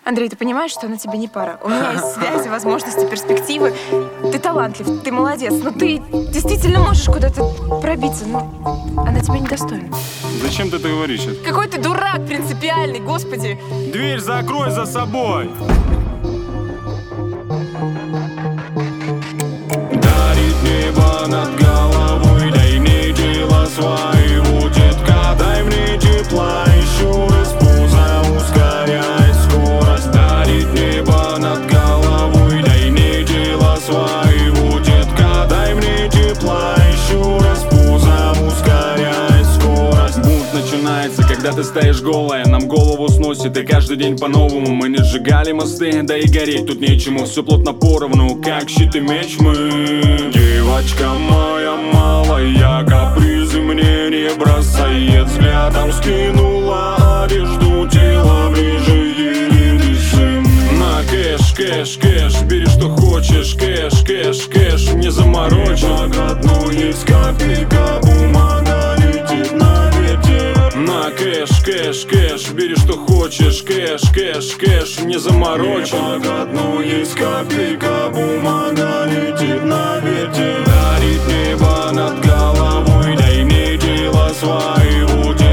Андрей, ты понимаешь, что она тебе не пара? У меня есть связи, возможности, перспективы. Ты талантлив, ты молодец, но ты действительно можешь куда-то пробиться, но она тебя недостойна. Зачем ты это говоришь? Какой ты дурак принципиальный, господи! Дверь закрой за собой! Дарит небо над головой, дай мне дело своего, детка, дай мне тепла еще раз, пузо ускоряй скорость. Дарит небо над головой, дай мне дело своего, детка, дай мне тепла еще раз, пузо ускоряй скорость. Бунт начинается, когда ты стоишь голая, нам голову сносит и каждый день по-новому. Мы не сжигали мосты, да и гореть тут нечему, все плотно поровну, как щит и меч мы. Девочка моя малая, капризы мне не бросает, взглядом скинула одежду, тело ближе, еле дышим. На кэш, кэш, кэш, бери что хочешь, кэш, кэш, кэш, не заморочь. Наградную есть копейка, бумага летит на ветер. На кэш, кэш, кэш, бери что хочешь, кэш, кэш, кэш, не заморочь. Наградную есть копейка, бумага летит на ветер. Дарит небо над головой, дай мне дело своего.